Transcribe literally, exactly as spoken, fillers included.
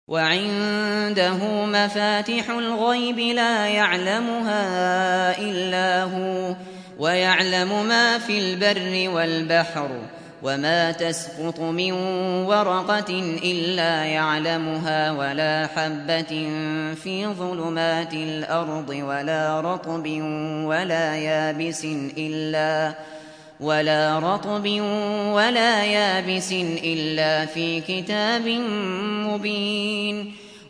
وعنده مفاتح الغيب لا يعلمها إلا هو ويعلم ما في البر والبحر وما تسقط من ورقة إلا يعلمها ولا حبة في ظلمات الأرض ولا رطب ولا يابس إلا ولا رطب ولا يابس إلا في كتاب مبين